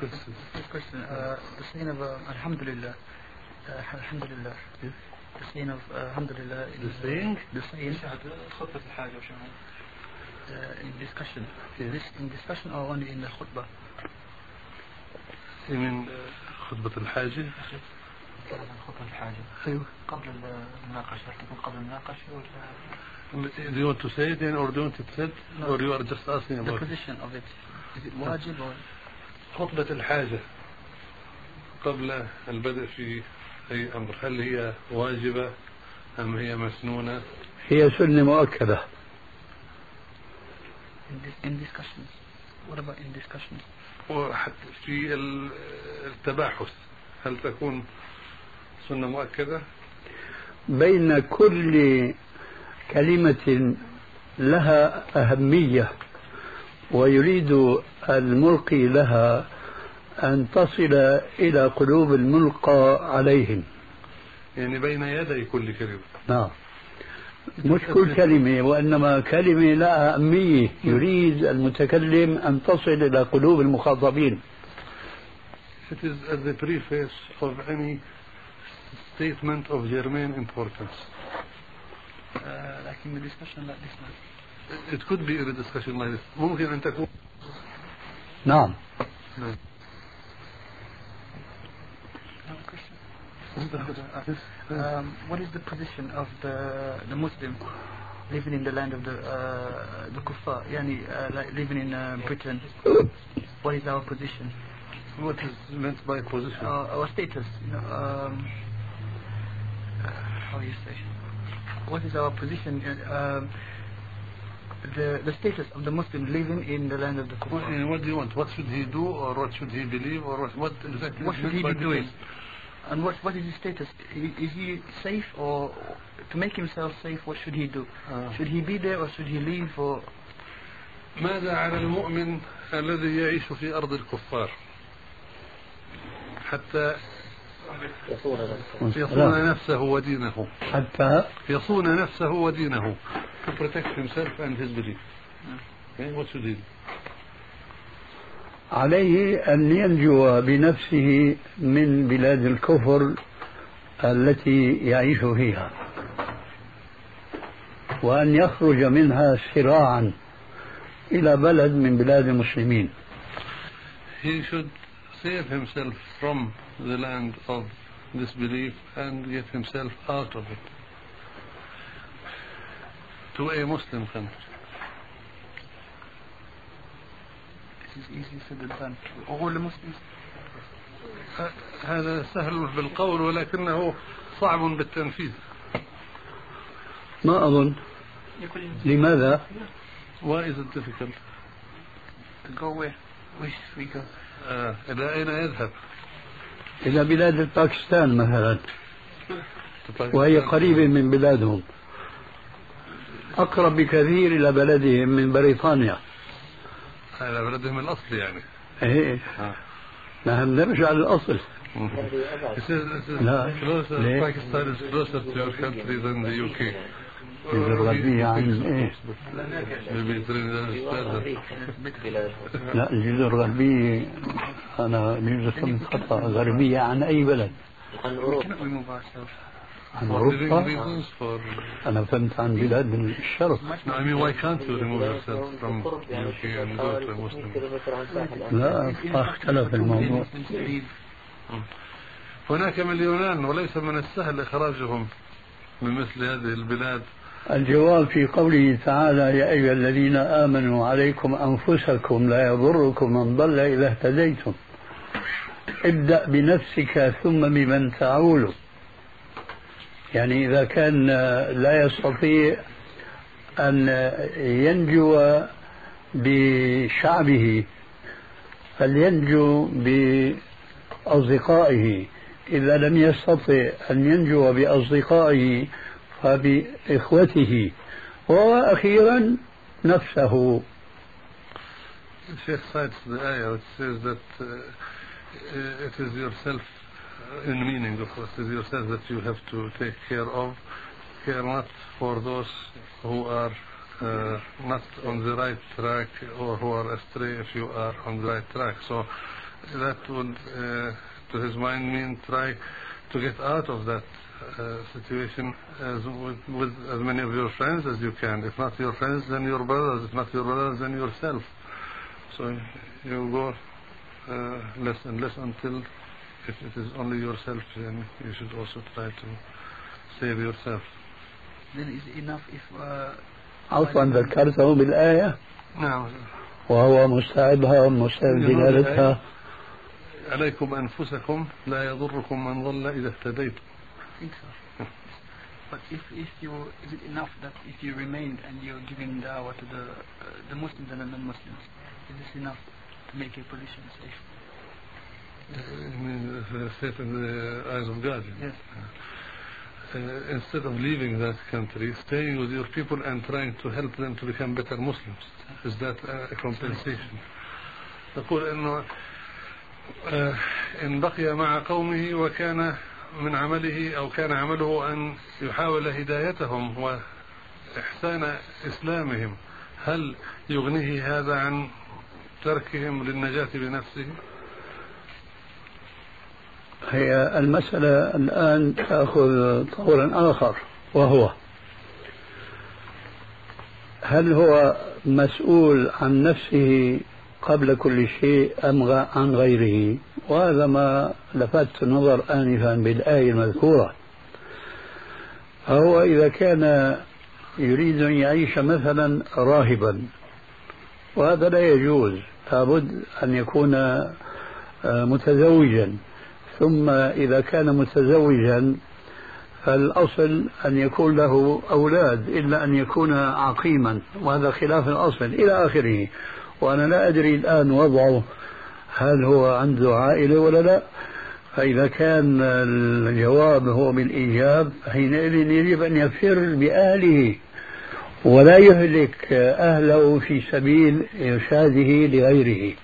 question. The saying of Alhamdulillah. Alhamdulillah. The saying of Alhamdulillah. The saying. خطبة الحاجة وشنو? In discussion. This in discussion or only in the khutbah? من خطبة الحاجة. خطبة الحاجة. أيوه. قبل المناقشة. تكون قبل المناقشة ولا? Do you want to say it or do you want it said? No. Or you are just asking about the position of it? Is it واجب or? خطبة الحاجة قبل البدء في أي أمر، هل هي واجبة أم هي مسنونة؟ هي سنة مؤكدة. In discussions. What about in discussions? وحتى في التباحث هل تكون سنة مؤكدة؟ بين كل كلمة لها أهمية ويريد الملقي لها أن تصل إلى قلوب الملقى عليهم. يعني بين يدي كل كلمة. نعم. مش كل كلمة وإنما كلمة لها أهمية يريد المتكلم أن تصل إلى قلوب المخاطبين. It is as the preface of any statement of germane importance. لكن the discussion like this. It could be a discussion like this. ممكن أن تكون. نعم. What is the position of the Muslim living in the land of the kuffar? Like living in Britain. What is our position? What is meant by position? Our status. How you say? What is our position? The status of the Muslim living in the land of the kuffar. What do you want? What should he do, or what should he believe, or what exactly? What should he be doing? And what is his status? Is he safe, or to make himself safe? What should he do? Should he be there or should he leave? Or ماذا على المؤمن الذي يعيش في أرض الكفار حتى يصون نفسه ودينه؟ حتى يصون نفسه ودينه. To protect himself and his belief. Okay, what should he do? عليه أن ينجو بنفسه من بلاد الكفر التي يعيش فيها وأن يخرج منها سراعا إلى بلد من بلاد المسلمين. He should save himself from the land of disbelief and get himself out of it to a Muslim country. This is easy said than done. All the Muslims. هذا سهل بالقول ولكنه صعب بالتنفيذ. ما أظن. لماذا؟ Why is it difficult? To go where? Which we go? إلى أين يذهب؟ إلى بلاد باكستان مثلا وهي قريبة من بلادهم أقرب بكثير إلى بلدهم من بريطانيا. إلى بلدهم الأصلي يعني. إيه. نحن نرجع للأصل. لا. Pakistan is closer to your country than the UK. الجزر الغربية عن إيه؟ لا الجزر الغربية أنا الجزر فهمت خطأ غربية عن أي بلد؟ عن أوروبا. أنا فهمت عن بلاد الشرق. No, I mean why can't you remove yourself from UK and go to a Muslim? لا اختلف الموضوع. هناك مليونان وليس من السهل إخراجهم من مثل هذه البلاد. الجواب في قوله تعالى يا أيها الذين آمنوا عليكم أنفسكم لا يضركم من ضل إذا اهتديتم ابدأ بنفسك ثم بمن تعول. يعني إذا كان لا يستطيع أن ينجو بشعبه فلينجو بأصدقائه، إذا لم يستطع أن ينجو بأصدقائه فبإخوته، وأخيرا نفسه. الشيخ cites the ayah which says that it is yourself, in meaning of course, it is yourself that you have to take care of. Care not for those who are not on the right track or who are astray if you are on the right track. So that would, to his mind, mean try to get out of that situation with as many of your friends as you can. If not your friends, then your brothers. If not your brothers, then yourself. So you go less and less until, if it is only yourself, then you should also try to save yourself. Then is it enough if عفوا ذكرته بالآية نعم وهو مستعبها ومستدلالتها عليكم أنفسكم لا يضركم من ضل إذا اهتديتم. I think so. But is it enough that if you remained and you're giving da'wah to the Muslims and the non-Muslims, is this enough to make your position safe? You mean safe in the eyes of God? Yes. Instead of leaving that country, staying with your people and trying to help them to become better Muslims. Is that a compensation? نقول إنه إن بقي مع قومه وكان من عمله أو كان عمله أن يحاول هدايتهم وإحسان إسلامهم، هل يغنيه هذا عن تركهم للنجاة بنفسه؟ هي المسألة الآن تأخذ طورا آخر، وهو هل هو مسؤول عن نفسه قبل كل شيء أم عن غيره؟ وهذا ما لفت النظر آنفا بالآية المذكورة. فهو إذا كان يريد أن يعيش مثلا راهبا، وهذا لا يجوز، لابد أن يكون متزوجا، ثم إذا كان متزوجا فالأصل أن يكون له أولاد إلا أن يكون عقيما، وهذا خلاف الأصل إلى آخره. وأنا لا أدري الآن وضعه هل هو عنده عائلة ولا لا. فإذا كان الجواب هو بالإيجاب حينئذ يجب أن يفر بأهله ولا يهلك أهله في سبيل إرشاده لغيره.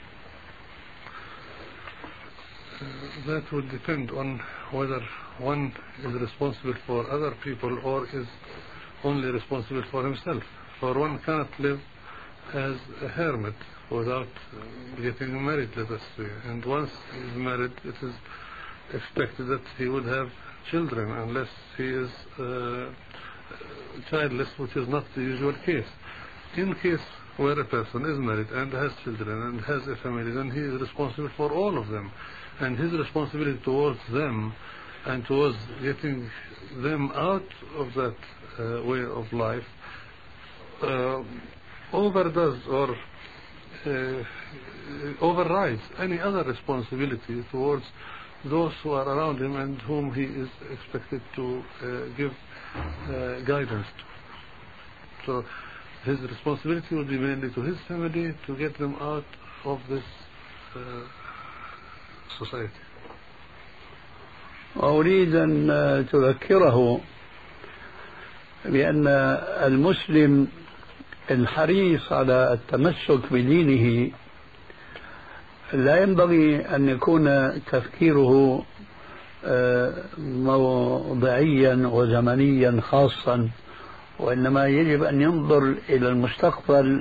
That would depend on whether one is responsible for other people or is only responsible for himself. For one cannot live as a hermit without getting married, let us say. And once he is married, it is expected that he would have children, unless he is childless, which is not the usual case. In case where a person is married and has children and has a family, then he is responsible for all of them. And his responsibility towards them and towards getting them out of that way of life overdoes or overrides any other responsibility towards those who are around him and whom he is expected to give guidance to. So his responsibility would be mainly to his family to get them out of this society. وأريد أن تذكره بأن المسلم الحريص على التمسك بدينه لا ينبغي أن يكون تفكيره موضعيا وزمنيا خاصا، وإنما يجب أن ينظر إلى المستقبل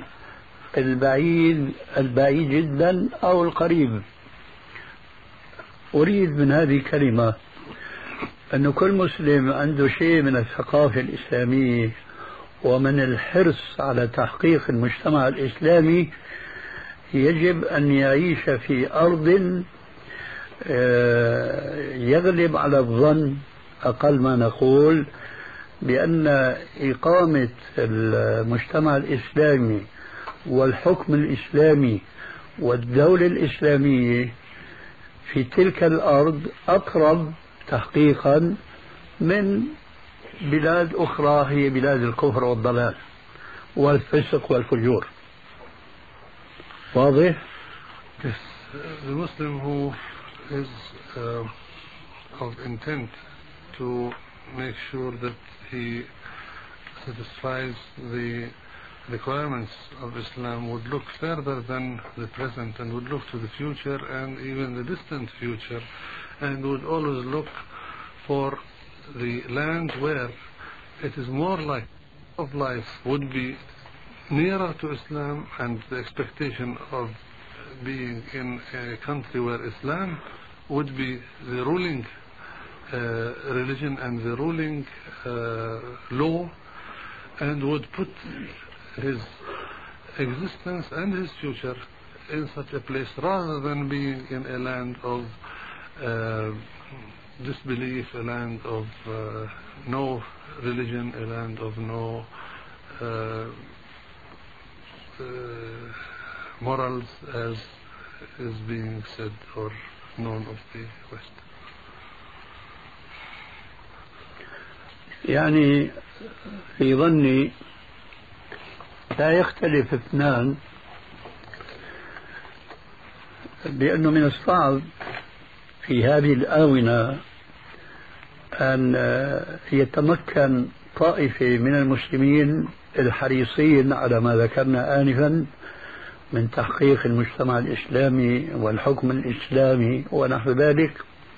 البعيد جدا أو القريب. أريد من هذه الكلمة أن كل مسلم عنده شيء من الثقافة الإسلامية ومن الحرص على تحقيق المجتمع الإسلامي يجب أن يعيش في أرض يغلب على الظن أقل ما نقول بأن إقامة المجتمع الإسلامي والحكم الإسلامي والدولة الإسلامية في تلك الأرض أقرب تحقيقا من بلاد أخرى هي بلاد الكفر والضلال والفسق والفجور. واضح؟ Yes. The Muslim who is of intent to make sure that he satisfies the requirements of Islam would look further than the present and would look to the future and even the distant future, and would always look for the land where it is more like of life would be nearer to Islam and the expectation of being in a country where Islam would be the ruling religion and the ruling law, and would put his existence and his future in such a place rather than being in a land of disbelief, a land of no religion, a land of no morals, as is being said or known of the West. يعني في ظني لا يختلف اثنان بأنه من الصعب في هذه الآونة أن يتمكن طائفة من المسلمين الحريصين على ما ذكرنا آنفا من تحقيق المجتمع الإسلامي والحكم الإسلامي ونحو ذلك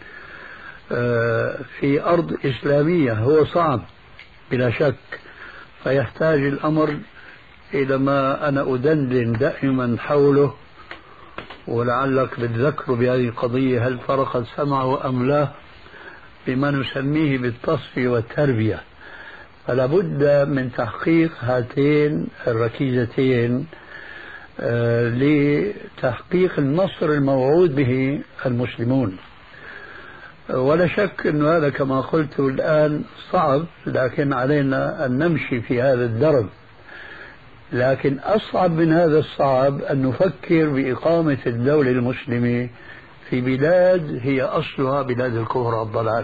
في أرض إسلامية. هو صعب بلا شك، فيحتاج الأمر إلى ما أنا أدندن دائما حوله، ولعلك بتذكر بهذه القضية، هل فرق سمعه أم لا، بما نسميه بالتصفية والتربية. فلا بد من تحقيق هاتين الركيزتين لتحقيق النصر الموعود به المسلمون. ولا شك أن هذا كما قلت الآن صعب، لكن علينا أن نمشي في هذا الدرب. لكن أصعب من هذا الصعب أن نفكر بإقامة الدولة المسلمة في بلاد هي أصلها بلاد الكفر والضلال.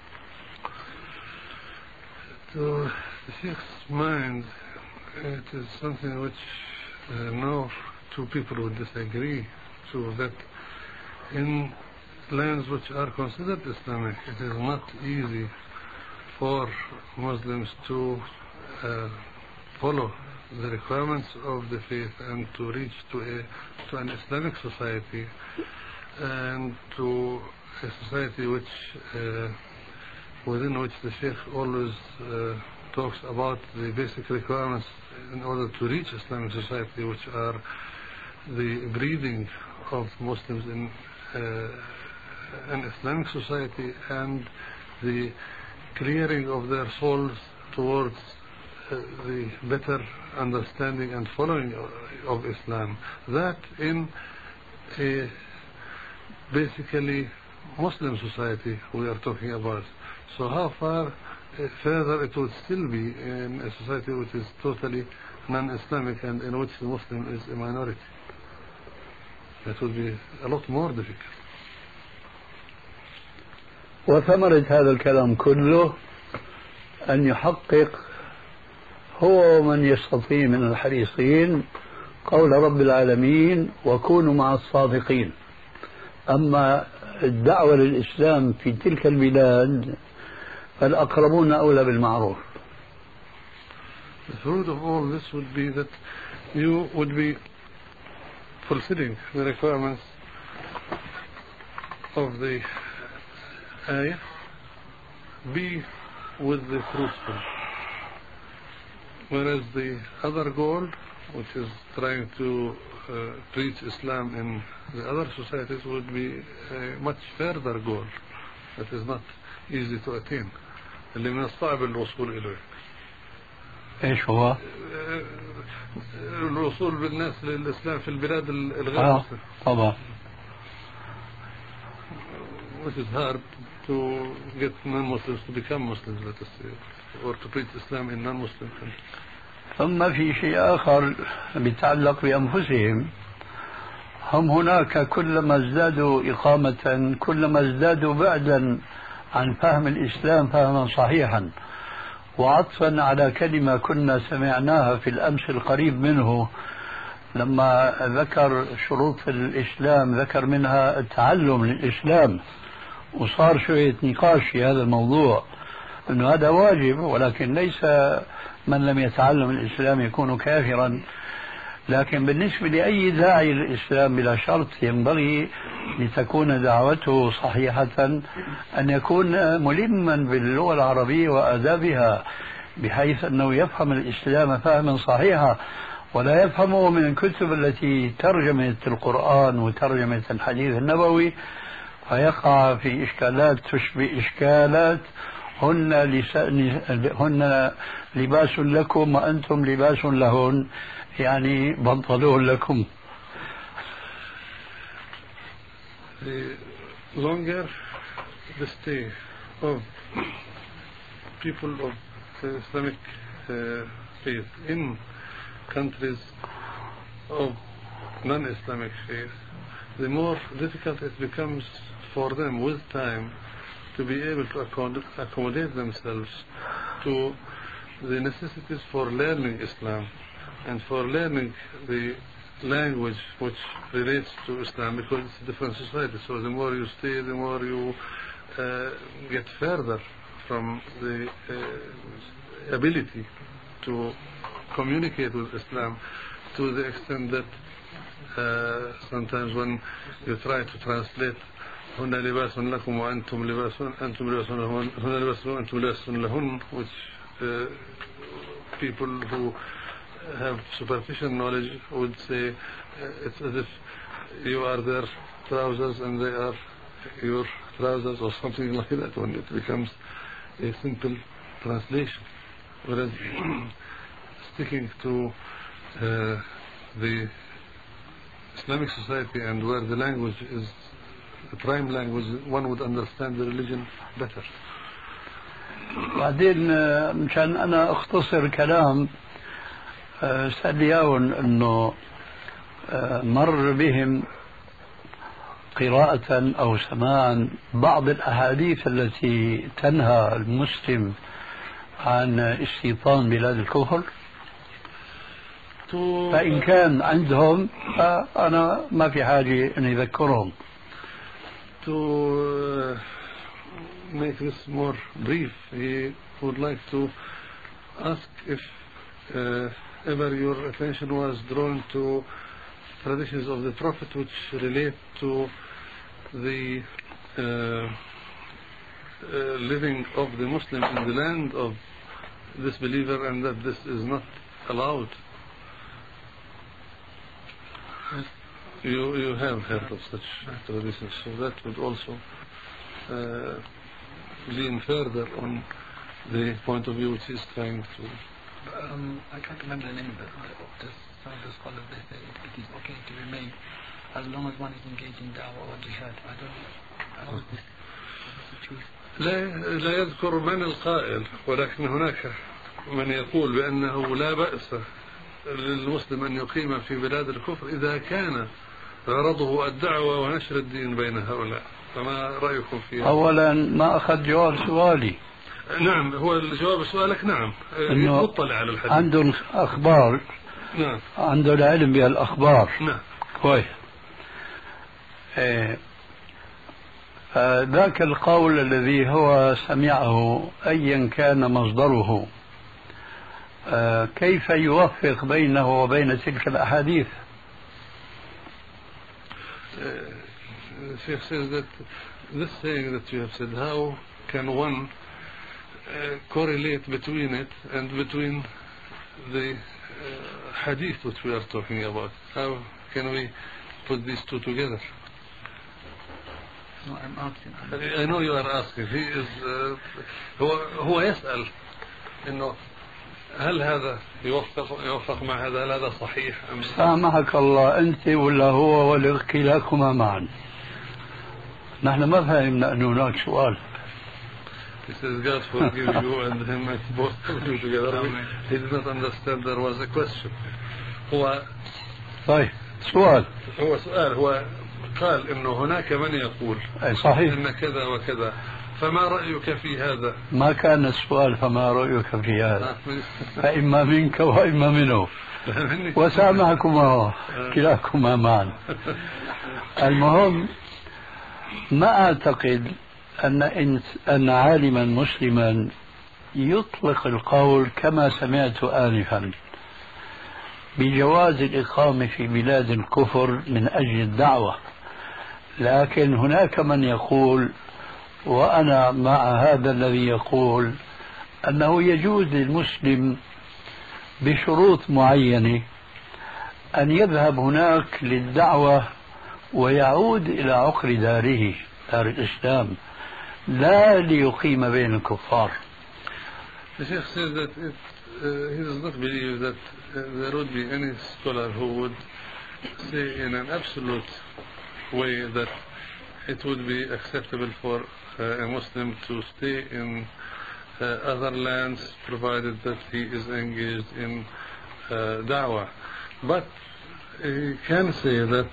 To the Sheikh's mind, it is something which no two people would disagree to, that in lands which are considered Islamic, it is not easy for Muslims to follow the requirements of the faith and to reach to an Islamic society, and to a society which within which the Sheikh always talks about the basic requirements in order to reach Islamic society, which are the breeding of Muslims in an Islamic society and the clearing of their souls towards the better understanding and following of Islam. That in a basically Muslim society we are talking about. So how far further it would still be in a society which is totally non-Islamic and in which the Muslim is a minority? That would be a lot more difficult. وثمرة هذا الكلام كله أن يحقق هو من يستطيع من الحريصين قول رب العالمين وكونوا مع الصادقين. أما الدعوة للإسلام في تلك البلاد فالأقربون أولى بالمعروف. The fruit of all this would be that you would be fulfilling the requirements of the ayah, be with the truthful. Whereas the other goal, which is trying to preach Islam in the other societies, would be a much further goal that is not easy to attain. اللي من الصعب الوصول إليه. إيش هو؟ الوصول بالناس للإسلام في البلاد الغير مسلمة. طبعا. Which is hard to get non-Muslims to become Muslims, let us say, or to preach Islam in non-Muslim countries. ثم في شيء آخر بيتعلق بأنفسهم. هم هناك كلما ازدادوا إقامة كلما ازدادوا بعدا عن فهم الإسلام فهما صحيحا. وعطفا على كلمة كنا سمعناها في الأمس القريب منه لما ذكر شروط الإسلام، ذكر منها التعلم للإسلام، وصار شوية نقاش في هذا الموضوع أنه هذا واجب، ولكن ليس من لم يتعلم الإسلام يكون كافرا. لكن بالنسبة لأي داعي للإسلام بلا شرط ينبغي لتكون دعوته صحيحة أن يكون ملما باللغة العربية وآدابها بحيث أنه يفهم الإسلام فهما صحيحا، ولا يفهمه من الكتب التي ترجمت القرآن وترجمت الحديث النبوي، فيقع في إشكالات تشبه إشكالات هن لباس لكم وأنتم لباس لهن، يعني بنطلون لكم. The longer the stay of people of Islamic faith in countries of non-Islamic faith, the more difficult it becomes for them with time to be able to accommodate themselves to the necessities for learning Islam and for learning the language which relates to Islam, because it's a different society. So the more you stay, the more you get further from the ability to communicate with Islam, to the extent that sometimes when you try to translate هن لباس لكم وأنتم لباس لهن، هن لباس وأنتم لباس لهن, which people who have superficial knowledge would say it's as if you are their trousers and they are your trousers, or something like that, when it becomes a simple translation. Whereas sticking to the Islamic society and where the language is the prime language, one would understand the religion better. بعدين مشان أنا أختصر كلام سألياون أنه مر بهم قراءة أو سماعا بعض الأحاديث التي تنهى المسلم عن استيطان بلاد الكفر، فإن كان عندهم فأنا ما في حاجة أن يذكرهم. To make this more brief, he would like to ask if ever your attention was drawn to traditions of the Prophet which relate to the living of the Muslim in the land of this believer, and that this is not allowed. You have heard of such traditions, so that would also lean further on the point of view which is trying to. I can't remember the name of it. Some of the scholars, they say it is okay to remain as long as one is engaged in da'wah or jihad. I don't know. How is this the truth? لا يذكر من القائل، ولكن هناك من يقول بأنه لا بأس للمسلم أن يقيم في بلاد الكفر إذا كان غرضه الدعوة ونشر الدين بين هؤلاء. فما رأيكم فيها؟ أولا ما أخذ جواب سؤالي. نعم، هو الجواب سؤالك نعم، مطلع على الحديث. عندهم أخبار. نعم. عنده العلم بالأخبار. نعم. كويس. ذاك القول الذي هو سمعه أيا كان مصدره، كيف يوفق بينه وبين تلك الأحاديث؟ Sheikh says that this saying that you have said, how can one correlate between it and between the hadith which we are talking about? How can we put these two together? No, I'm asking. I know you are asking. He is هو يسأل إنه هل هذا يوفق مع هذا؟ هل هذا صحيح أم؟ سامحك الله، أنت ولا هو ولا كلاكما معا. نحن ما فهمنا أن هناك سؤال. He says God forgive you and him and both of you together. He did not understand there was a question. هو طيب سؤال. هو سؤال. هو قال إنه هناك من يقول صحيح إن كذا وكذا، فما رأيك في هذا؟ ما كان السؤال فما رأيك في هذا، فإما منك وإما منه، وسامحكما كلاكما معا. المهم ما أعتقد أن عالما مسلما يطلق القول كما سمعت آنفا بجواز الإقامة في بلاد الكفر من أجل الدعوة، لكن هناك من يقول، وأنا مع هذا الذي يقول، أنه يجوز للمسلم بشروط معينة أن يذهب هناك للدعوة ويعود إلى عقر داره، دار الإسلام، لا ليقيم بين الكفار. The Sheikh says that he does not believe that there would be any scholar who would say in an absolute way that it would be acceptable for a Muslim to stay in other lands provided that he is engaged in da'wah. But he can say that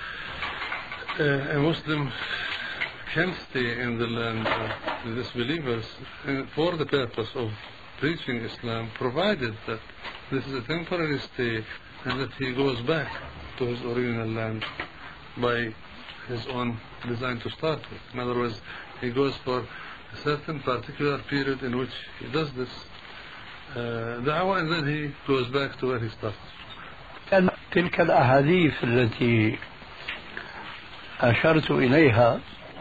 a Muslim can stay in the land of the disbelievers for the purpose of preaching Islam, provided that this is a temporary stay and that he goes back to his original land by his own design to start with. In other words, he goes for a certain particular period in which he does this da'wah, and then he goes back to where he started. تلك الأحاديث التي أشرت إليها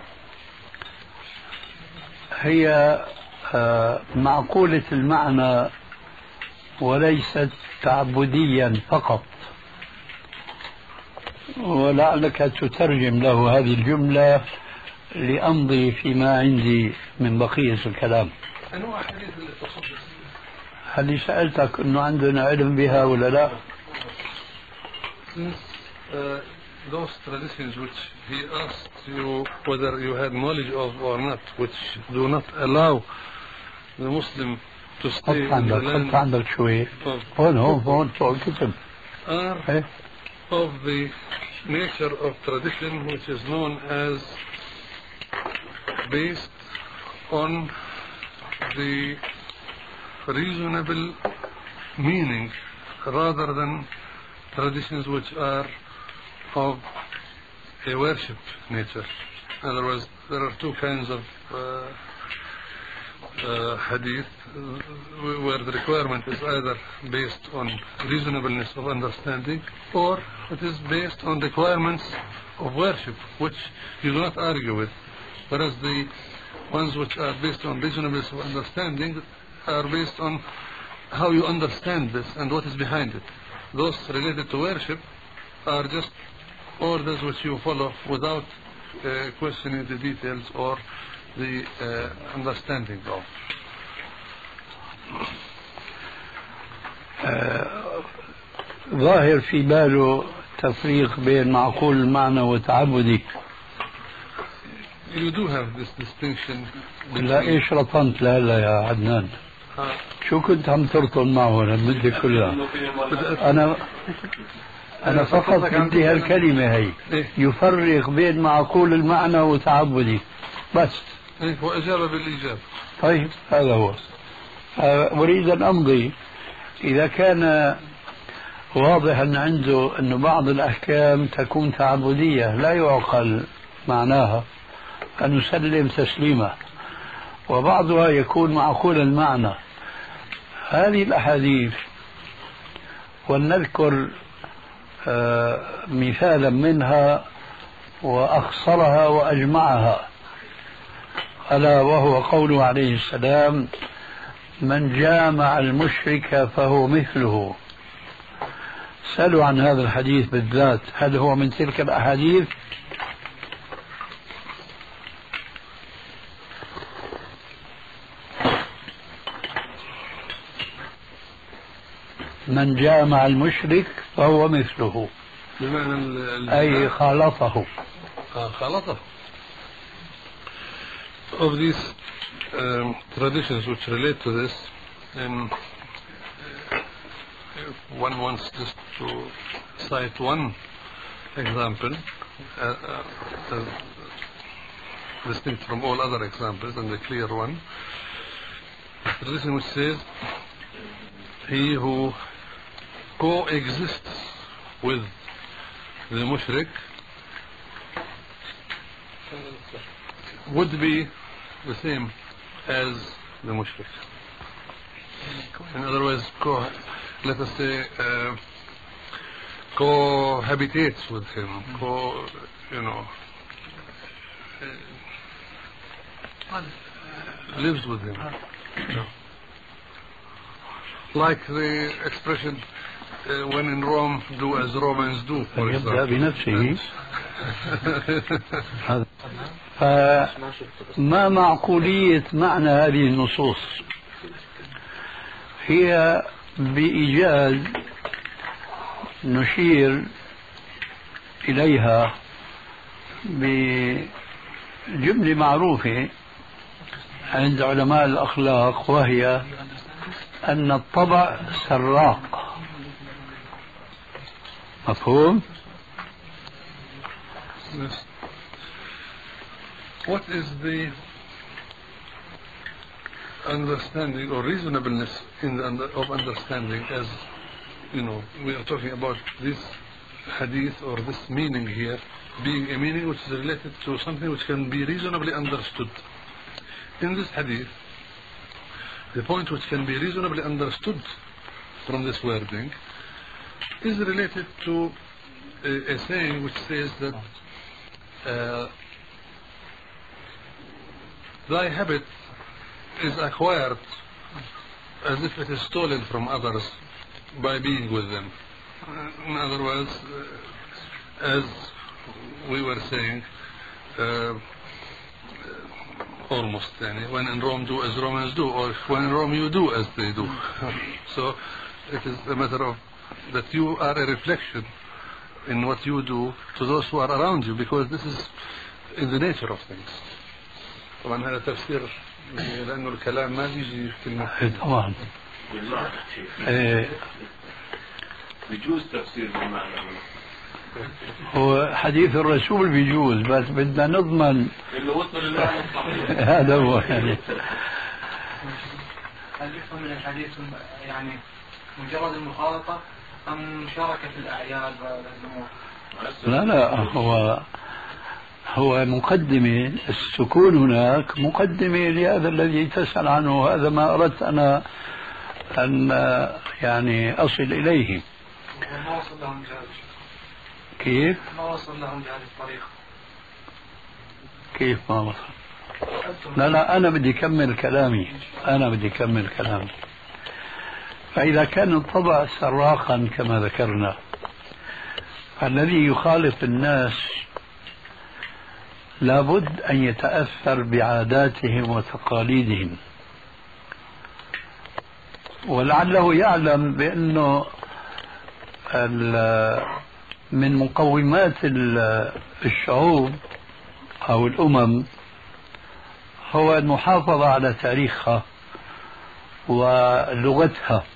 هي معقولة المعنى وليست تعبديا فقط، ولعلك تترجم له هذه الجملة لأمضي فيما عندي من بقية الكلام. هل سألتك أنه عندنا علم بها ولا لا؟ Those traditions which he asked you whether you had knowledge of or not, which do not allow the Muslim to stay in the land عندك شوي هون فوق الكتب are of the nature of tradition which is known as based on the reasonable meaning rather than traditions which are of a worship nature. In other words, there are two kinds of hadith where the requirement is either based on reasonableness of understanding or it is based on requirements of worship, which you do not argue with, whereas the ones which are based on reasonableness of understanding are based on how you understand this and what is behind it. Those related to worship are just orders which you follow without questioning the details or the understanding of. ظاهر في باله تفريق بين معقول المعنى وتعبدي. You do have this distinction. لا ايش رطنت لا يا عدنان؟ شو كنت عم ترطن معه المدة كلها؟ أنا فقط بدي هالكلمة هي يفرق بين معقول المعنى وتعبدي بس. وأجاب بالإجابة. طيب هذا هو. أريد أن أمضي إذا كان واضح أن عنده أن بعض الأحكام تكون تعبدية لا يعقل معناها أن نسلم تسليما، وبعضها يكون معقول المعنى. هذه الأحاديث ولنذكر مثالا منها وأخصرها وأجمعها، ألا وهو قوله عليه السلام: من جامع المشرك فهو مثله. سألوا عن هذا الحديث بالذات، هل هو من تلك الأحاديث؟ من جامع المشرك فهو مثله، أي خالطه. خالطه. Of these traditions which relate to this, one wants just to cite one example distinct from all other examples, and the clear one. The tradition which says, he who coexists with the mushrik would be the same as the mushrik. In other words, let us say cohabitates with him, lives with him. Like the expression when in Rome, do as Romans do, for يبدأ example. بنفسه. فما معقولية معنى هذه النصوص؟ هي بإيجاز نشير إليها بجملة معروفة عند علماء الأخلاق، وهي أن الطبع سراق. مفهوم؟ Yes. What is the understanding or reasonableness in the of understanding, as you know, we are talking about this hadith or this meaning here being a meaning which is related to something which can be reasonably understood. In this hadith, the point which can be reasonably understood from this wording is related to a saying which says that thy habit is acquired as if it is stolen from others by being with them. In other words, as we were saying, almost, when in Rome, do as Romans do, or when in Rome, you do as they do. So it is a matter of that you are a reflection in what you do to those who are around you, because this is in the nature of things. طبعا هذا تفسير لأنه الكلام ما بيجي كلمة. طبعا. بيجوز تفسير بالمعنى. هو حديث الرسول بيجوز، بس بدنا نضمن هذا هو يعني. هل يفهم من الحديث يعني مجرد المخالطة أم مشاركة في الأعياد والأمور؟ لا هو مقدمة. السكون هناك مقدمة لهذا الذي تسأل عنه. هذا ما أردت أنا أن يعني أصل إليه. ما وصل لهم بهذا. كيف؟ ما وصل لهم بهذه الطريقة. كيف ما وصل؟ لا أنا بدي أكمل كلامي. فإذا كان الطبع سراقا كما ذكرنا، فالذي يخالط الناس لابد أن يتأثر بعاداتهم وتقاليدهم، ولعله يعلم بأنه من مقومات الشعوب أو الأمم هو المحافظة على تاريخها ولغتها.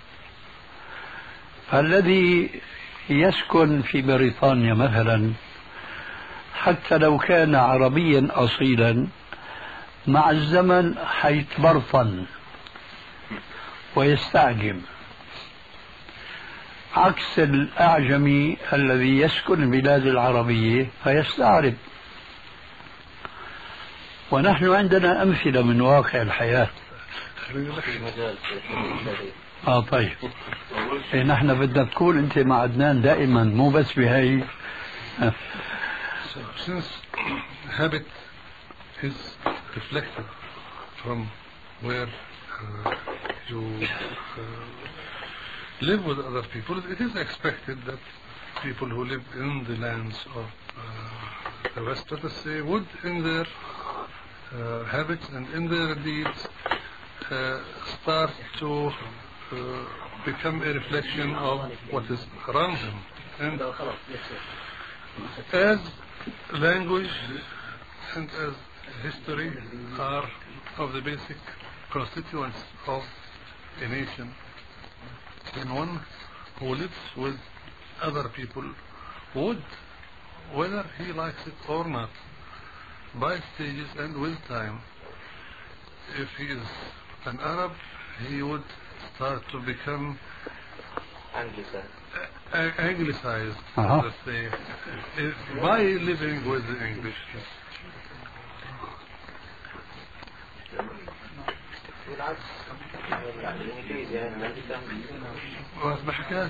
فالذي يسكن في بريطانيا مثلا حتى لو كان عربيا أصيلا مع الزمن حيتبرطن ويستعجم، عكس الأعجمي الذي يسكن البلاد العربية فيستعرب. ونحن عندنا أمثلة من واقع الحياة. طيب نحن بدنا تكون أنت مع عدنان دائما، مو بس بهاي. Since habit is reflected from where you live with other people, it is expected that people who live in the lands of the West, let us say, would in their habits and in their deeds start to become a reflection of what is around them. And as language and as history are of the basic constituents of a nation, then one who lives with other people would, whether he likes it or not, by stages and with time, if he is an Arab, he would start to become anglicized, let's say, by living with the English. ما حكاش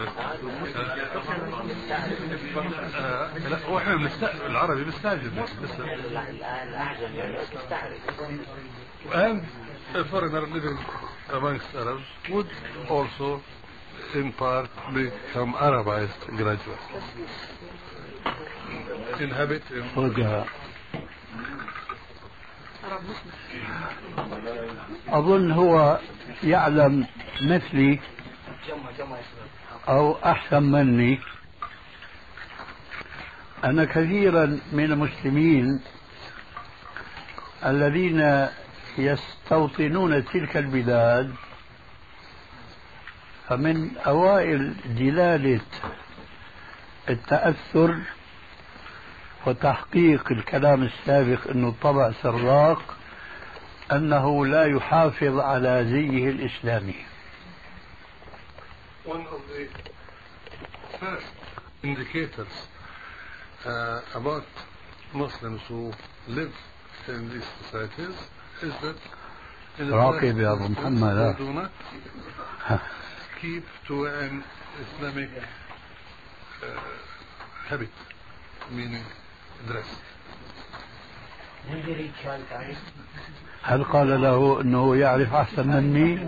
لا واحنا بنستعجب العربي بنستعجب الأعجم يعني بنستعجب. And a foreigner living amongst Arabs would also in part become Arabized gradually. Inhabit in وجهة. أظن هو يعلم مثلي أو أحسن مني أن كثيرا من المسلمين الذين يستوطنون تلك البلاد فمن أوائل دلالة التأثر وتحقيق الكلام السابق أنه الطبع سراق أنه لا يحافظ على زيه الإسلامي. One of the first indicators about Muslims who live in these societies is that in the راقب يا أبو محمد they do not keep to an Islamic habit, meaning dress. هل قال له أنه يعرف أحسن مني؟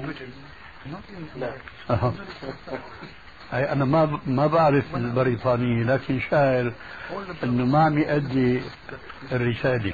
لا. أي أنا ما بعرف البريطانية لكن شاعر أنه ما عم يؤدي الرسالة.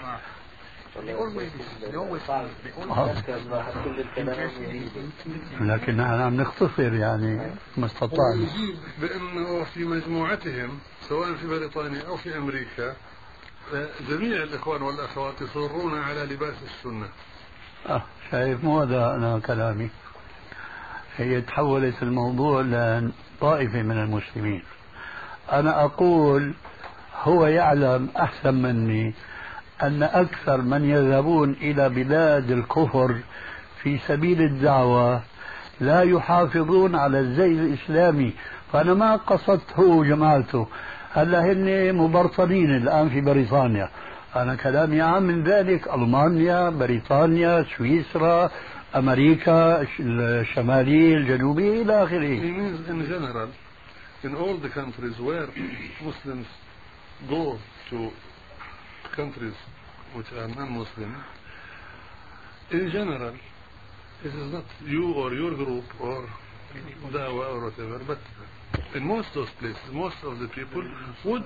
لكن نحن عم نختصر يعني ما استطعنا. بأنه في مجموعتهم سواء في بريطانيا أو في أمريكا جميع الإخوان والأخوات يصرون على لباس السنة. شايف مو هذا أنا كلامي. هي تحولت الموضوع لطائفة من المسلمين. أنا أقول هو يعلم أحسن مني أن أكثر من يذهبون إلى بلاد الكفر في سبيل الدعوة لا يحافظون على الزي الإسلامي. فأنا ما قصدته وجماعته. هلا هن مبرطنين الآن في بريطانيا. أنا كلامي عام من ذلك ألمانيا، بريطانيا، سويسرا، أمريكا الشمالية، الجنوبية إلى آخره. It means in general, in all the countries where Muslims go to countries which are non-Muslim, in general, it is not you or your group or Dawah or whatever, but in most of those places, most of the people would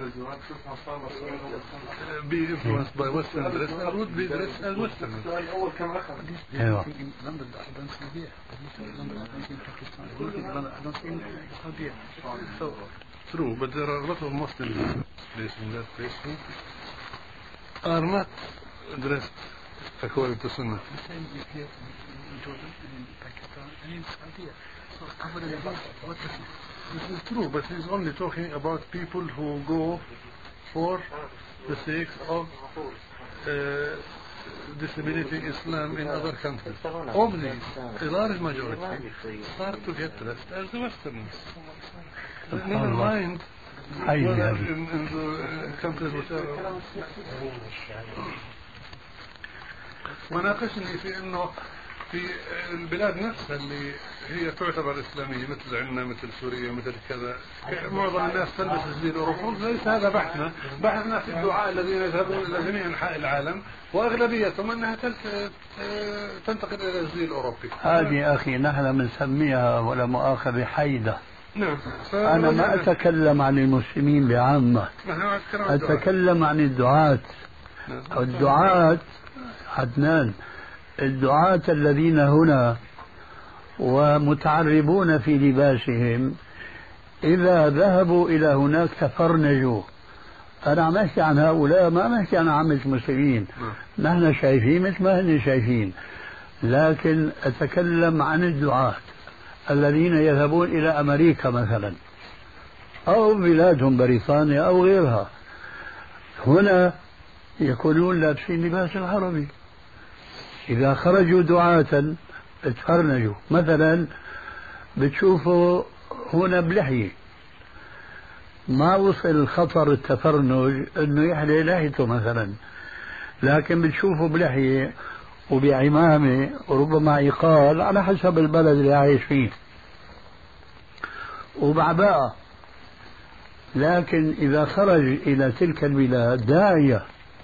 be influenced by Western dress and would be dressed as Westerners. أيوة. True, but there are a lot of Muslims in that place who are not dressed according to Sunnah. This is true, but he's only talking about people who go for the sake of disseminating Islam in other countries. Of these, a large majority start to get dressed as the Westerners. Never mind whether in the countries which are... وناقشني في انه في البلاد نفسها اللي هي تعتبر اسلاميه مثل عندنا مثل سوريا مثل كذا معظم الناس تلبس الزي الاوروبي. ليس هذا بحثنا في الدعاء الذين يذهبون الى جميع انحاء العالم واغلبيتهم انها تنتقل الى الزي الاوروبي. هذه اخي نحن بنسميها ولا مؤاخذه حيده. نعم. انا ما اتكلم عن المسلمين بعامه، اتكلم عن الدعاة. الدعاة عدنان، الدعاة الذين هنا ومتعربون في لباسهم إذا ذهبوا إلى هناك تفرنجوا. أنا عم أحكي عن هؤلاء، ما أحكي عن عامة المسلمين. نحن شايفين مثل ما هن شايفين، لكن أتكلم عن الدعاة الذين يذهبون إلى أمريكا مثلا أو بلادهم بريطانيا أو غيرها. هنا يكونون لابسين لباس العربي. إذا خرجوا دعاة اتفرنجوا. مثلا بتشوفوا هنا بلحية، ما وصل خطر التفرنج انه يحلي لحيته مثلا، لكن بتشوفوا بلحية وبعمامة وربما عقال على حسب البلد اللي عايش فيه وبعباءة. لكن إذا خرج إلى تلك البلاد داعية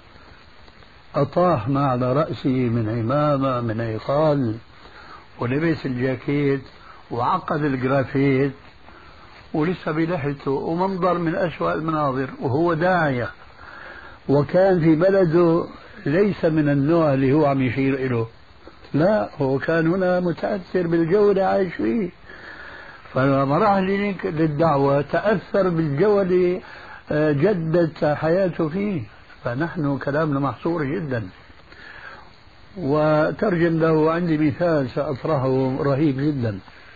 أطاح ما على رأسه من عمامة من عقال ولبس الجاكيت وعقد الجرافيت ولسه بلحيته ومنظر من أسوأ المناظر وهو داعية، وكان في بلده ليس من النوع اللي هو عم يشير إله، لا هو كان هنا متأثر بالجو اللي عايش فيه، فلما راح للدعوة تأثر بالجو اللي جدت حياته فيه. فنحن كلامنا محصور جدا. وترجم له عندي مثال سأطرحه رهيب جدا.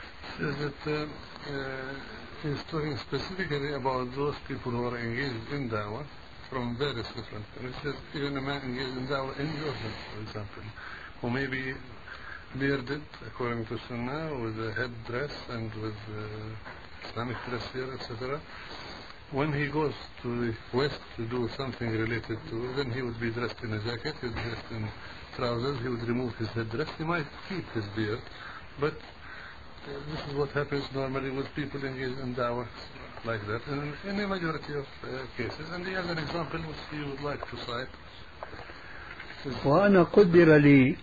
He's talking specifically about those people who are engaged in da'wah from various different things. He says even a man engaged in da'wah in Jordan, for example, who may be bearded according to Sunnah, with a headdress and with Islamic dress here, etc. When he goes to the west to do something related to, then he would be dressed in a jacket, he would be dressed in trousers, he would remove his headdress, he might keep his beard, but this is what happens normally with people engaged in da'wah like that, in a majority of cases. And he has an example which he would like to cite. وأنا قدر لي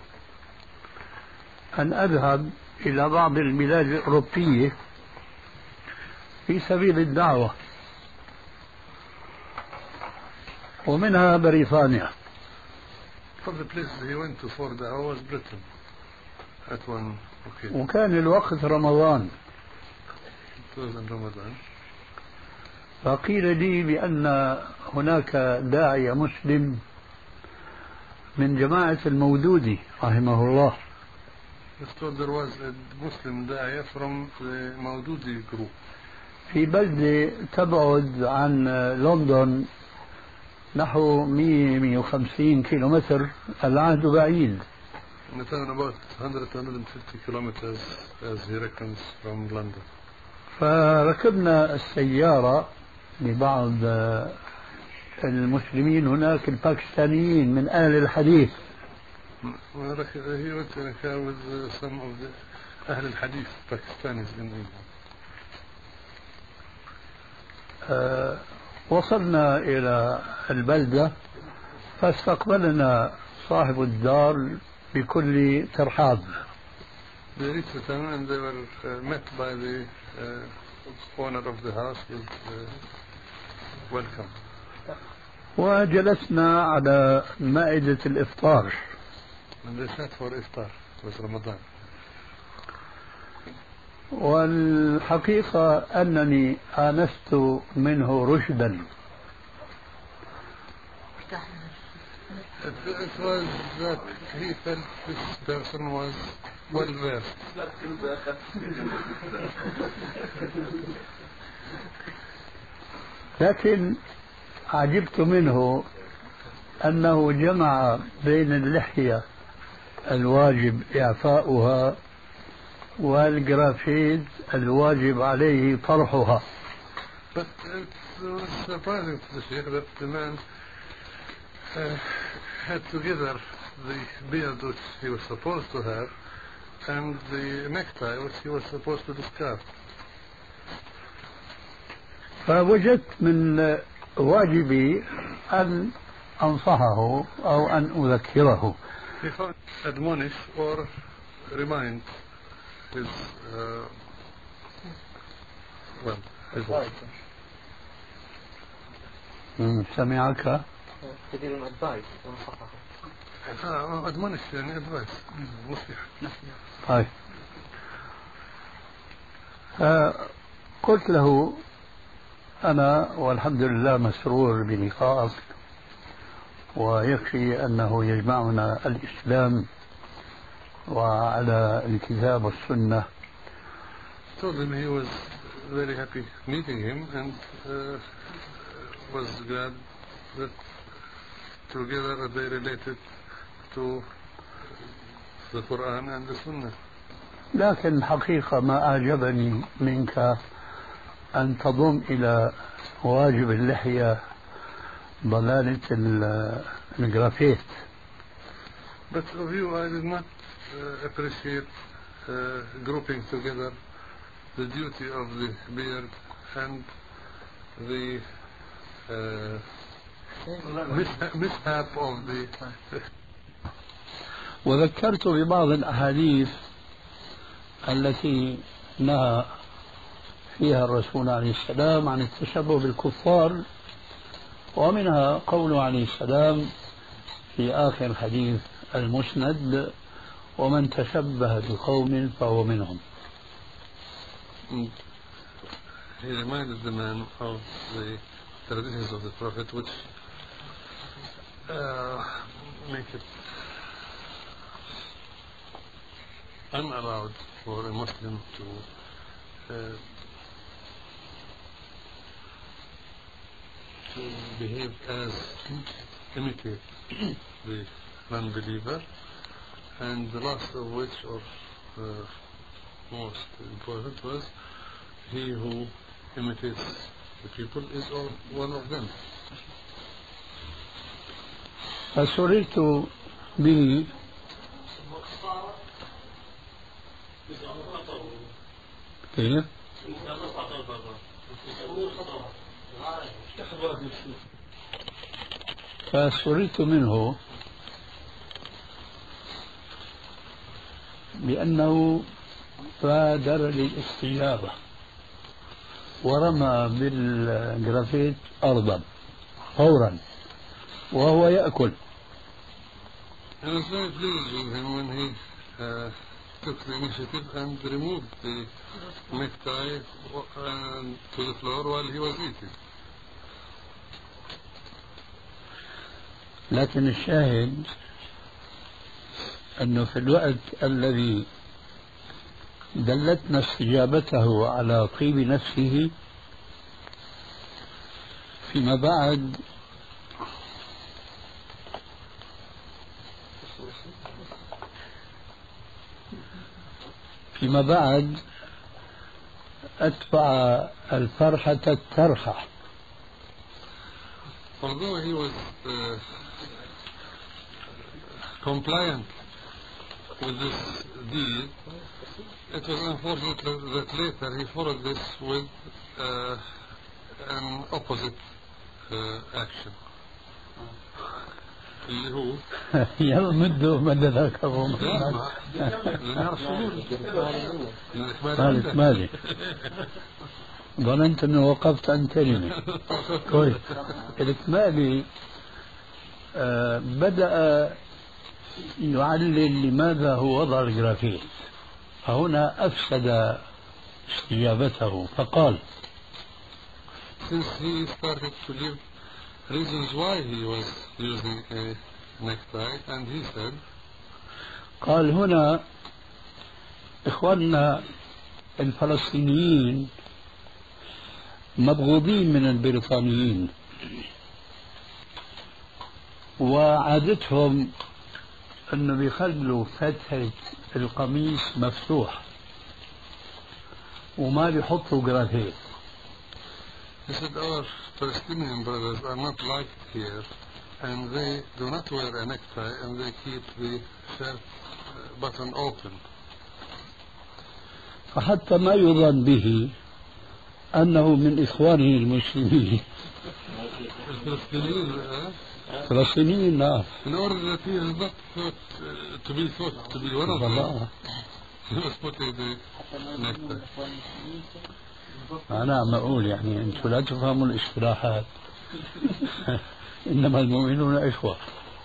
أن أذهب إلى بعض البلاد الأوروبية في سبيل الدعوة، ومنها بريطانيا. From the places he went to for da'wah was Britain at one occasion. وكان الوقت رمضان. It was in Ramadan. فقيل لي بأن هناك داعية مسلم من جماعة المودودي رحمه الله. So there was a Muslim da'iyah from the Maududi group. في بلدة تبعد عن لندن نحو 150 كيلومتر، العهد بعيد. About 150 kilometers as he reckons from London. فركبنا السيارة لبعض المسلمين هناك الباكستانيين من أهل الحديث. He went in a car with some of the أهل الحديث Pakistanis in England. وصلنا إلى البلدة فاستقبلنا صاحب الدار بكل ترحاب. They reached the town and they were met by the owner of the house with welcome. وجلسنا على مائدة الإفطار. And they sat for iftar. It was Ramadan. والحقيقة أنني آنست منه رشدا. It was that he felt this person was well versed. لكن عجبت منه أنه جمع بين اللحية الواجب إعفاؤها والجرافيد الواجب عليه طرحها. But it was surprising to the Sheikh that the man had together the beard which he was supposed to have and the necktie which he was supposed to discard. فوجدت من واجبي أن أنصحه أو أن أذكره. He found admonish or remind his his wife. سمعك؟ admonish يعني advice نصيحة. طيب. قلت له أنا والحمد لله مسرور بلقائك، ويكفي أنه يجمعنا الإسلام وعلى الكتاب والسنة. Told him he was very happy meeting him and was glad that together they related to the Quran and the Sunnah. لكن الحقيقة ما أعجبني منك أن تضم إلى واجب اللحية ضلالة الجرافيت. But of you I did not appreciate grouping together the duty of the beard and the mishap of the وذكرت ببعض الأحاديث التي نهى فيها الرسول عليه السلام عن التشبه بالكفار، ومنها قوله عليه السلام في آخر حديث المسند: ومن تشبه بقوم فهو منهم. He reminded the man of the traditions of the Prophet, which make it unallowed for a Muslim to behave as imitate the non-believer, and the last of which, or most important, was he who imitates the people is one of them. فسررت به كيف؟ فسررت منه بأنه بادر للاستجابة ورمى بالجرافيت أرضا فورا وهو يأكل. I was very pleased with him when he took the initiative and removed the necktie to the floor while he was eating. لكن الشاهد أنه في الوقت الذي دلتنا استجابته على طيب نفسه، فيما بعد أتبع الفرحة الترحة. Although he was compliant with this deed, it was unfortunate that later he followed this with an opposite action. اللي هو يمد مددك أبو محمد. مالي ظننت أنه وقفت عن كلمة. كويس. الإكمالي بدأ يعلل لماذا هو وضع الجرافيت، فهنا أفسد استجابته فقال: since he started to give reasons why he was using a necktie, and he said, قال: هنا إخواننا الفلسطينيين مبغوضين من البريطانيين، وعادتهم أنه بيخلوا فتحة القميص مفتوح وما بيحطوا جرافيت. he said, our Palestinian brothers are not liked here, and they do not wear a necktie, and they keep the shirt button open. فحتى ما يظن به أنه من إخوانه المسلمين. فلسطينيين نعم. In order that he is not thought to be one of them, he was putting the necktie. أنا عم أقول يعني أنتم لا تفهموا الاصطلاحات. إنما المؤمنون إخوة.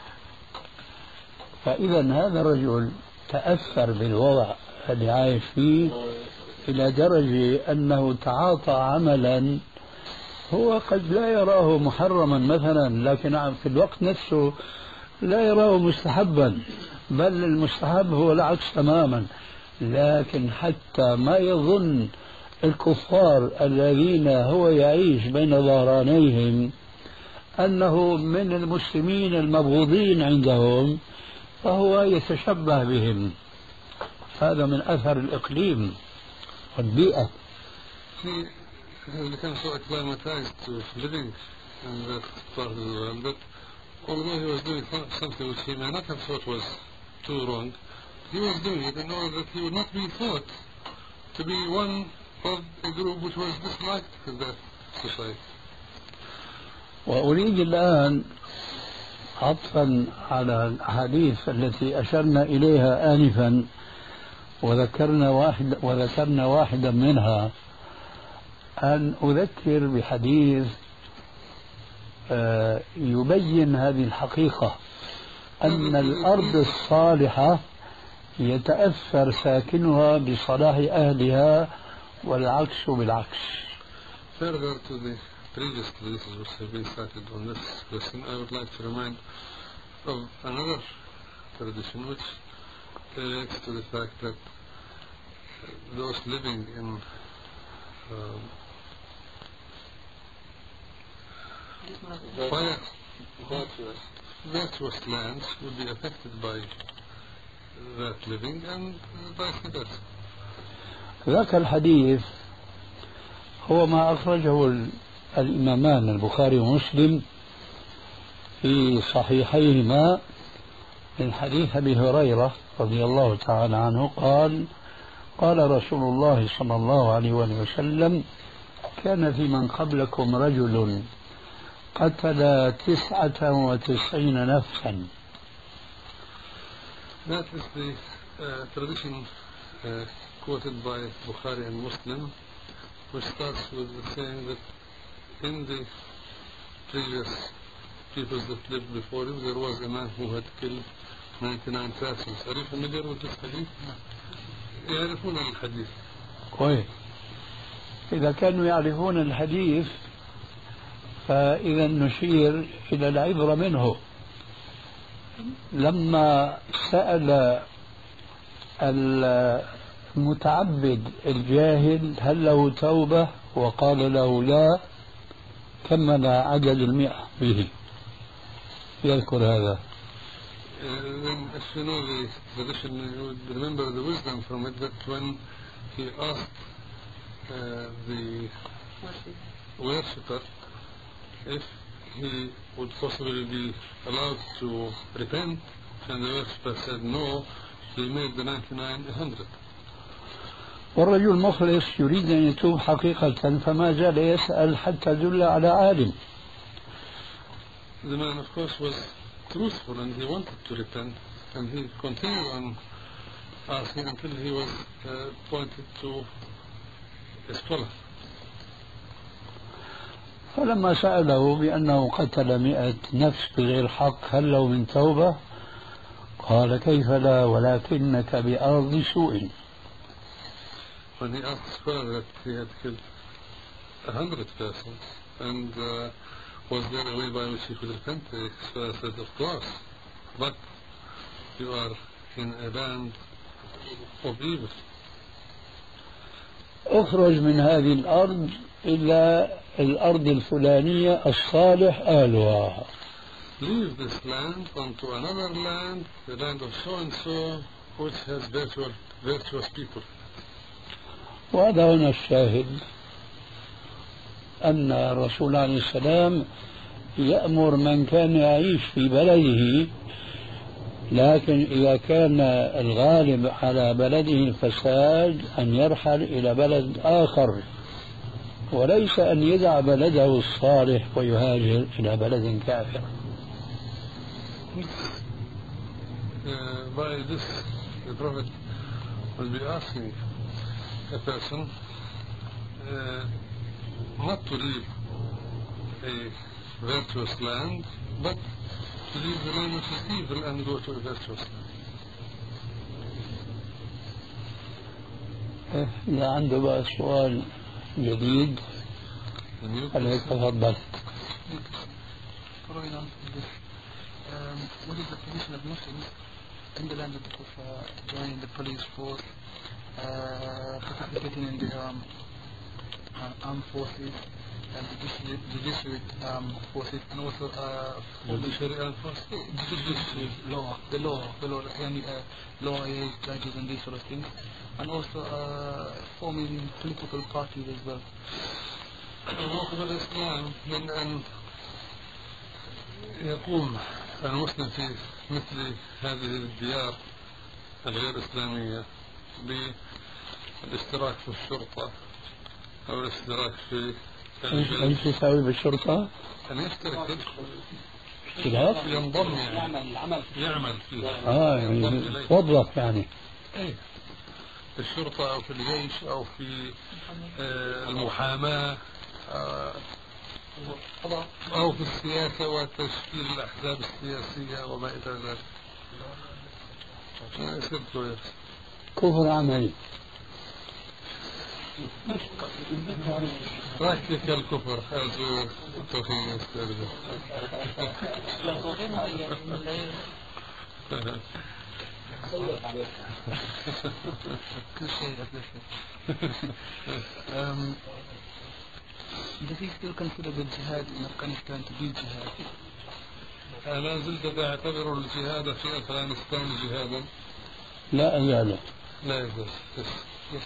فإذا هذا الرجل تأثر بالوضع اللي عايش فيه إلى درجة أنه تعاطى عملا هو قد لا يراه محرما مثلا، لكن في الوقت نفسه لا يراه مستحبا، بل المستحب هو العكس تماما. لكن حتى ما يظن الكفار الذين هو يعيش بين ظهرانيهم أنه من المسلمين المبغوضين عندهم، فهو يتشبه بهم. هذا من أثر الإقليم والبيئة. He has become so acclimatized to living in that part of the world that although he was doing something which he may not have thought was too wrong, he was doing it in order that he would not be thought to be one of a group which was disliked in that society. وأريد الآن عطفا على الأحاديث التي أشرنا إليها آنفا وذكرنا واحدا منها، أن أذكر بحديث يبين هذه الحقيقة، أن الأرض الصالحة يتأثر ساكنها بصلاح أهلها والعكس بالعكس. Further to the previous traditions which have been cited on this question, I would like to remind of another tradition which relates to the fact that those living in virtuous lands would be affected by that living and vice versa. ذاك الحديث هو ما أخرجه الإمامان البخاري ومسلم في صحيحيهما من حديث أبي هريرة رضي الله تعالى عنه قال: قال رسول الله صلى الله عليه وسلم: كان في من قبلكم رجل قتل 99 نفسا. That is the tradition quoted by Bukhari and Muslim, which starts with the saying that in the previous peoples that lived before him there was a man who had killed 99 persons. Are you familiar with this hadith? يعرفون الحديث. كويس. إذا كانوا يعرفون الحديث فإذا نشير إلى العبرة منه. لما سأل المتعبد الجاهل هل له توبة وقال له لا، كمل عدد 100 به. يذكر هذا. Then as you know the tradition, you would remember the wisdom from it that when he asked the worshipper if he would possibly be allowed to repent, and the worshipper said no, he made the 99 100. والرجل مخلص يريد أن يتوب حقيقة فما زال يسأل حتى دل على عالم. The man of course was truthful and he wanted to repent, and he continued on asking until he was pointed to a scholar. فلما سأله بأنه قتل 100 نفس بغير حق هل له من توبة؟ قال: كيف لا ولكنك بأرض سوء. When he asked the scholar that he had killed 100 persons and was there a way by which he could repent, the scholar said, of course, but you are in a land of evil. اخرج من هذه الأرض إلى الأرض الفلانية الصالح أهلها. Leave this land onto another land, the land of so and so, which has virtuous people. وهذا هنا الشاهد أن الرسول عليه السلام يأمر من كان يعيش في بلده، لكن إذا كان الغالب على بلده الفساد أن يرحل إلى بلد آخر، وليس أن يدع بلده الصالح ويهاجر إلى بلد كافر. By this, the Prophet will be asking a person not to leave a virtuous land, but to leave the land which is evil and go to a virtuous land. إذا عنده بقى سؤال جديد فليتفضل. Following on from this, what is the position of Muslims in the land of the Kufa, joining the police force, participating in the armed forces, and judiciary forces, and also Judiciary armed forces? the law, lawyers, judges, and these sort of things, and also forming political parties as well. موقف الإسلام من أن يقوم المسلم في مثل هذه الديار الغير إسلامية بالاشتراك في الشرطة أو الاشتراك في ايش يساوي بالشرطة؟ أن يشترك اشتراك؟ ينضم يعني يعمل فيها يعني وظف يعني. إيه. الشرطة أو في الجيش أو في المحاماة أو في السياسة وتشكيل الأحزاب السياسية وما إلى ذلك. كفر عملي. راكك الكفر هذا توفيق أستاذ. Does he still consider the jihad in Afghanistan to be jihad? لا زلت تعتبر الجهاد في أفغانستان جهادا؟ لا أزال. لا يزال. Yes.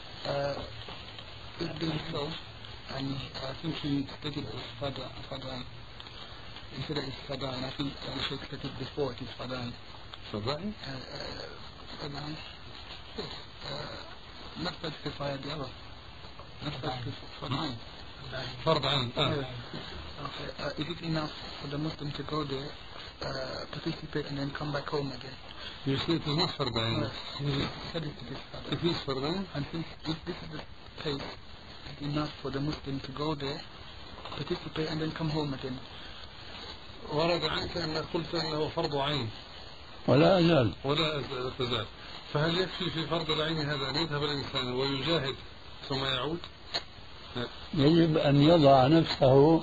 It's been so, and I think he stated it Fadan. He said it's Fadan. I think the Sheikh stated before it is Fadan. Fadan? Fadan. Yes. Not specified the other. Not specified Fadan. Fadan. Okay. Is it enough for the Muslim to go there, participate, and then come back home again? You say it is not Fadan. He said it is Fadan. It is Fadan? And since if this is the case, it's enough for the Muslim to go there, participate, and then come home again. ورد عنك أن قلت أنه فرض عين. ولا أزال. ولا أزال. فهل يكفي في فرض العين هذا أن يذهب الإنسان ويجاهد ثم يعود؟ يجب أن يضع نفسه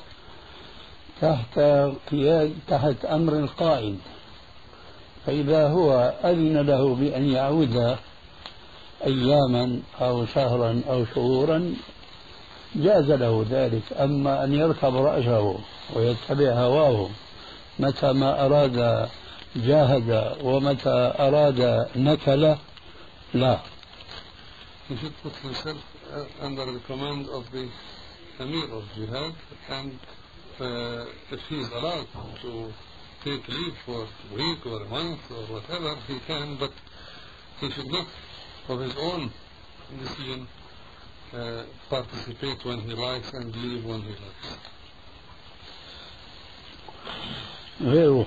تحت أمر قائم، فإذا هو أذن له بأن يعود أياما أو شهرا أو شهورا جاز له ذلك. أما أن يركب رأسه ويتبع هواه متى ما أراد جاهد ومتى أراد نكل، لا. You should put yourself under the command of the Amir of Jihad, and if he is allowed to take leave for a week or a month or whatever, he can, but he should not, of his own decision, participate when he likes and leave when he likes. غيره.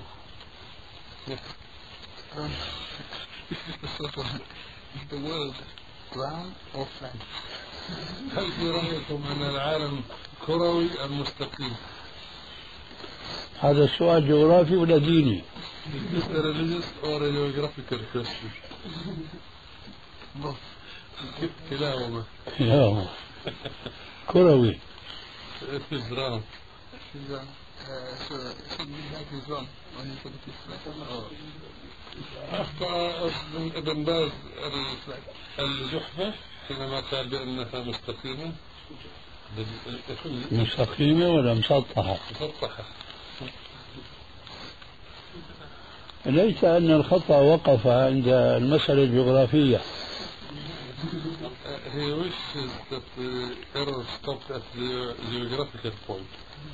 Is the world round or flat? هل في رأيكم أن العالم كروي أم مستقيم؟ هذا السؤال جغرافي ولا ديني؟ Is it a religious or a geographical question? كلاهما. كلاهما. كروي. It is round. So that is wrong when you said it is flat. أخطأ ابن باز الجحفة حينما قال بأنها مستقيمة. مستقيمة ولا مسطحة؟ مسطحة. ليس أن الخطأ وقف عند المسألة الجغرافية. He wishes that the error stopped at the geographical point.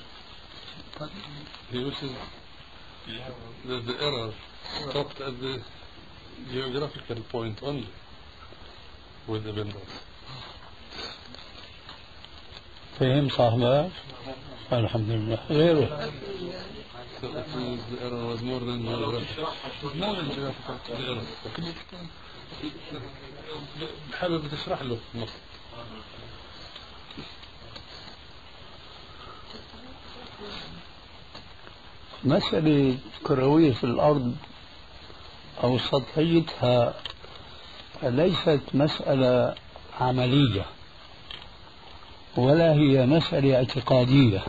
He wishes that the error stopped at the geographical point only with the windows. فهم صاحبه؟ الحمد لله. غيره. So that means the error was more than geographical. More than geographical. The error. Could you explain? حابب تشرح له نص. مسألة كروية الأرض أو سطحيتها ليست مسألة عملية ولا هي مسألة اعتقادية.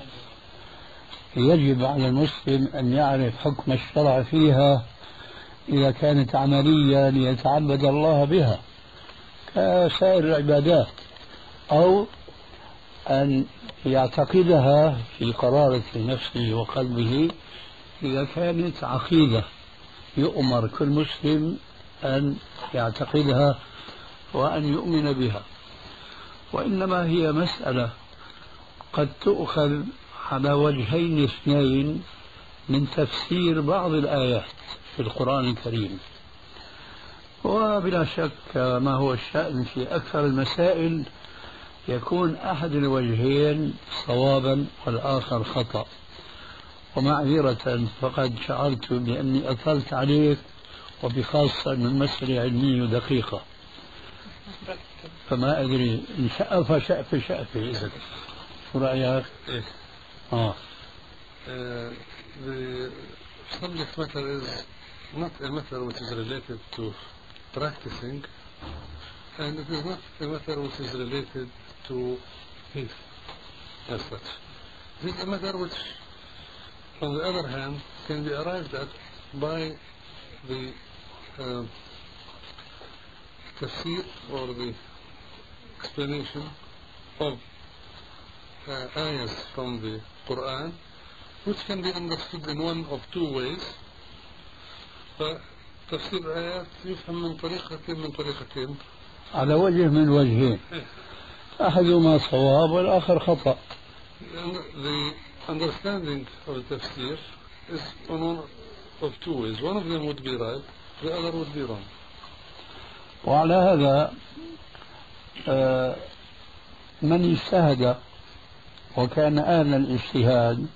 يجب على المسلم أن يعرف حكم الشرع فيها إذا كانت عملية ليتعبد الله بها كسائر العبادات، أو أن يعتقدها في قرارة نفسه وقلبه إذا كانت عقيدة يؤمر كل مسلم أن يعتقدها وأن يؤمن بها. وإنما هي مسألة قد تؤخذ على وجهين اثنين من تفسير بعض الآيات في القرآن الكريم، وبلا شك ما هو الشأن في أكثر المسائل يكون أحد الوجهين صوابا والآخر خطأ. ومعذرة فقد شعرت بأني أطلت عليك، وبخاصة من مسألة علمية دقيقة، فما أدري إن شقفة شقفة إذا شو رأيك؟ إيه. The subject matter is not a matter which is related to practicing, and it is not a matter which is related to faith as such. It is a matter which, on the other hand, can be arrived at by the tafsir or the explanation of ayahs from the Quran, which can be understood in one of two ways. فتفسير الآيات يفهم من طريقتين على وجه من وجهين أحدهما صواب والآخر خطأ. The understanding of the tafsir is on one of two ways. One of them would be right, the other would be wrong. وعلى هذا من اجتهد وكان أهل الاجتهاد،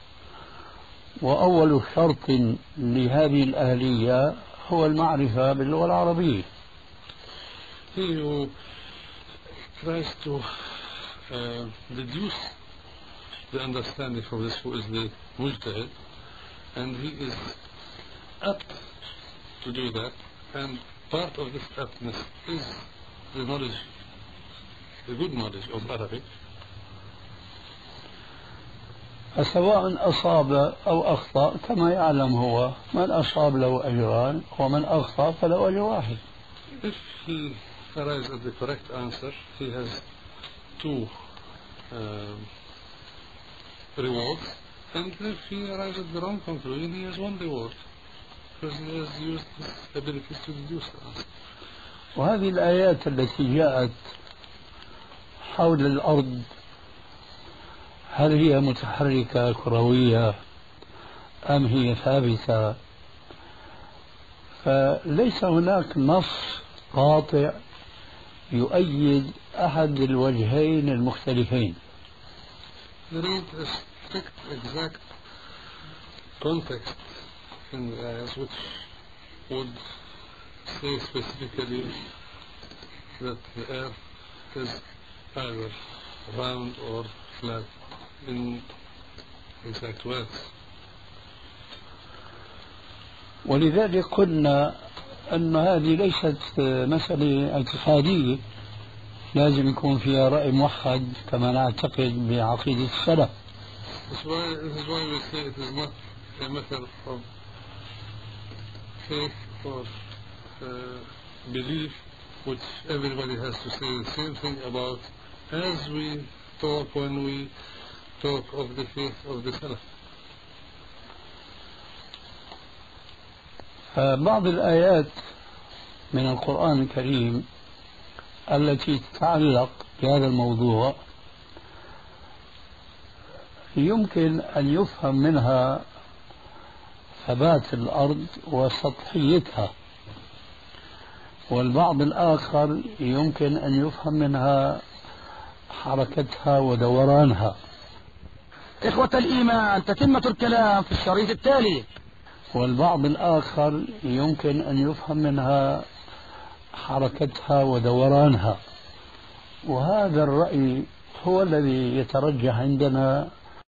وأول شرط لهذه الأهلية هو المعرفة باللغة العربية. He who tries to deduce the understanding from this, who is the mujtahid, and he is apt to do that, and part of this aptness is the knowledge, the good knowledge of Arabic. فسواء أصاب أو أخطأ كما يعلم هو، من أصاب له أجران ومن أخطأ فله أجر واحد. If he arrives at the correct answer, he has two rewards, and if he arrives at the wrong conclusion, he has one reward, because he has used his abilities to deduce the answer. وهذه الآيات التي جاءت حول الأرض هل هي متحركة كروية أم هي ثابتة؟ فليس هناك نص قاطع يؤيد أحد الوجهين المختلفين. There is a strict, exact context in the ayahs which would say specifically that the earth is either round or flat in exact words. ولذلك قلنا أن هذه ليست مسألة اعتقادية لازم يكون فيها رأي موحد كما نعتقد بعقيدة السلف. This is why we say it is not a matter of faith or belief which everybody has to say the same thing about, as we talk when we talk of the faith of the Salaf. بعض الآيات من القرآن الكريم التي تتعلق بهذا الموضوع يمكن أن يفهم منها ثبات الأرض وسطحيتها، والبعض الآخر يمكن أن يفهم منها حركتها ودورانها. إخوة الإيمان، تتمة الكلام في الشريط التالي. والبعض الآخر يمكن أن يفهم منها حركتها ودورانها، وهذا الرأي هو الذي يترجح عندنا